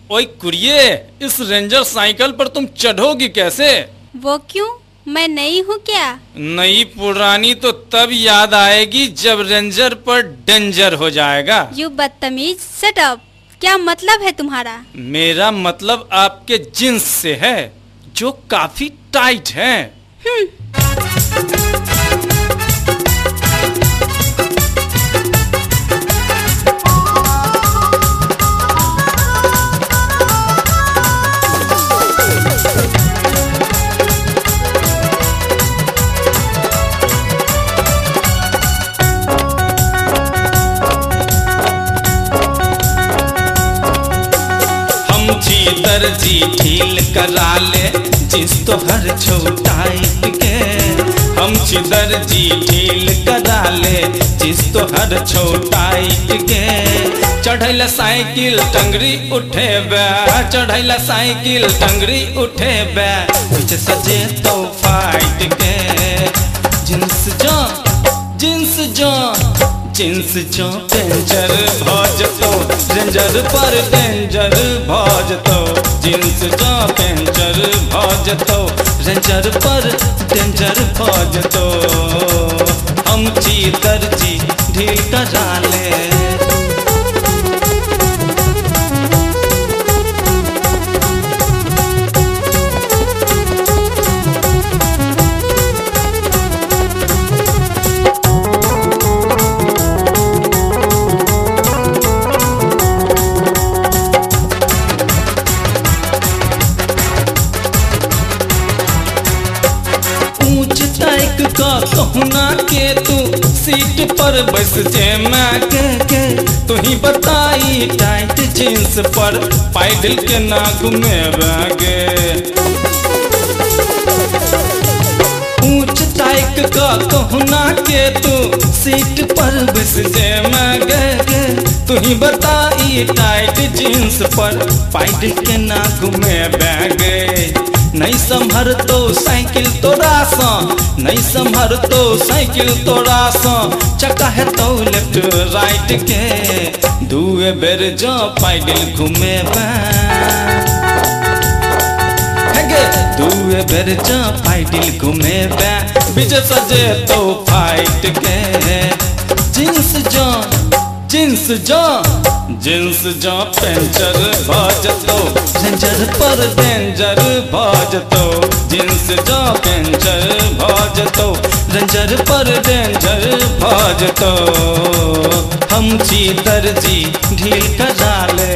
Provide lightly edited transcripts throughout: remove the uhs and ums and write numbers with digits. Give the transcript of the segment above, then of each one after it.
ओए कुरिये, इस ranger cycle पर तुम चढ़ोगी कैसे? वो क्यों, मैं नई हूँ क्या? नई पुरानी तो तब याद आएगी जब रेंजर पर डेंजर हो जाएगा। यू बदतमीज, शट अप। क्या मतलब है तुम्हारा? मेरा मतलब आपके जींस से है, जो काफी टाइट है। दर्जी ढील करा ले जींस तो हर छोटाइट के, हम दर्जी ढील करा ले जींस तो हर छोटाइट के। चढ़ैला साइकिल टंगरी उठे बे, चढ़ैला साइकिल टंगरी उठे बे, पीछे सजे तो फाइट के। जींस जो जींस जो जींस जो डेंजर भज तो रेंजर पर डेंजर भज तो, जींस जो डेंजर भज तो रेंजर पर डेंजर भज तो। हम दर्जी ढील करा ले। कहूना के तू सीट पर बस जे मैं के तू ही बताई टाइट जींस पर पैडल के ना घूमे बागे। ऊंच टाइक का कहूना के तू सीट पर बस जे मैं गे, तू ही बताई टाइट जींस पर पैडल के ना घूमे बागे। नहीं संभर तो साइकिल तोरा सा, नहीं संभर तो साइकिल तोरा सा, चक्का है तो लेफ्ट राइट के। दुए बेर जो पैडल घूमे दुए बेर जो पैडल घूमे बीच सजे तो फाइट के। जींस जो जींस जो जींस जो पेंचर भज तो रेंजर पर डेंजर भज तो, जींस जो पेंचर भज तो रेंजर पर डेंजर भज तो। हम दर्जी ढील करा ले।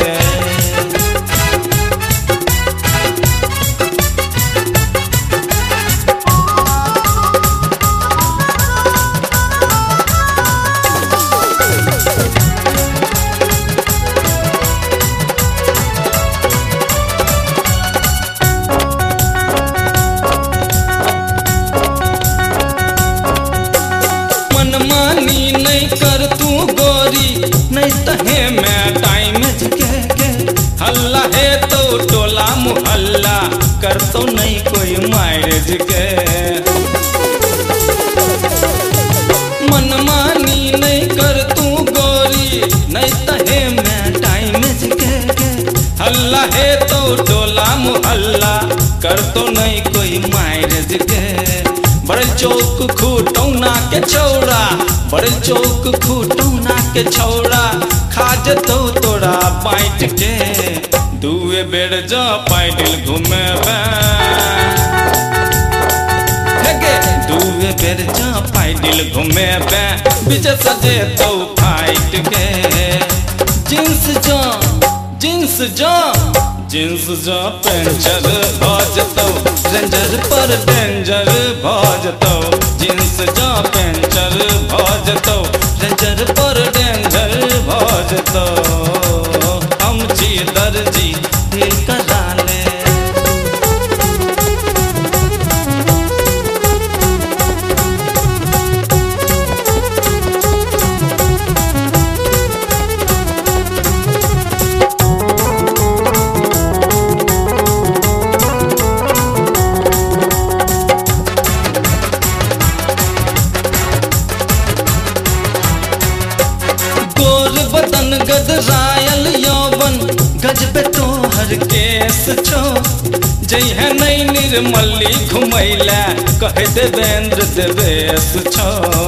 मनमानी नहीं कर तू गोरी, नहीं तहे मैं टाइम के हल्ला है तो टोला मुहल्ला कर तो नहीं कोई मैरिज के। मनमानी नहीं कर तू गोरी, नहीं तहे मैं टाइम के हल्ला है तो टोला मुहल्ला कर तो नहीं कोई मैरिज के। बड़े चौक खूटौना के छौड़ा, बड़े चौक खूटौना के छौड़ा, खाज तो तोरा बाइट के। दुए बेर जो पैडल घूमे दुए बेर जो पैडल घूमे बीच सजे तो फाइट के। जींस जो जींस जो जींस जो पेंचर भज तो रेंजर पर डेंजर भज तो, जींस जो पेंचर भज तो रेंजर पर डेंजर भज तो। हम दर्जी ढील करा ले। गदरायल यौवन गजबे तो हर बेस छो जइहे नहीं निर्मली घुमैला कहे देवेंद्र देवेश छो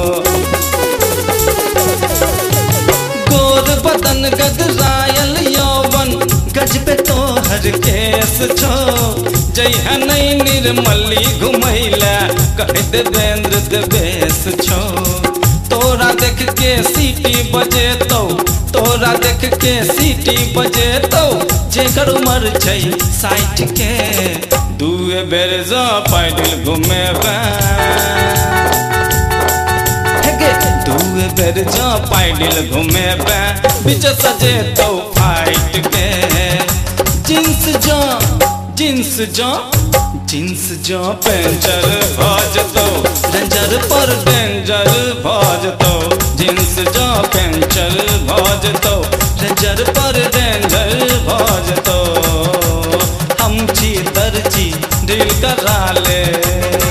गोर बदन गदरायल यौवन गजबे तोहर केस छो जइहे नहीं निर्मली घुमैला कहे देवेंद्र देवेश छो तोरा देख के सीटी बजे तोरा देख के सीटी बजे जेकर उमर छै 60 के दुए बेर जा पैदल घुमेबे दुए बेर जा पैदल घुमेबे बीच सजे तो फाइट के जींस जा पेंचर भजतो डेंजर पर डेंजर भजतो जींस जा पेंचर भजतो डेंजर पर डेंजर भजतो हम छी दर्जी दिल करा ले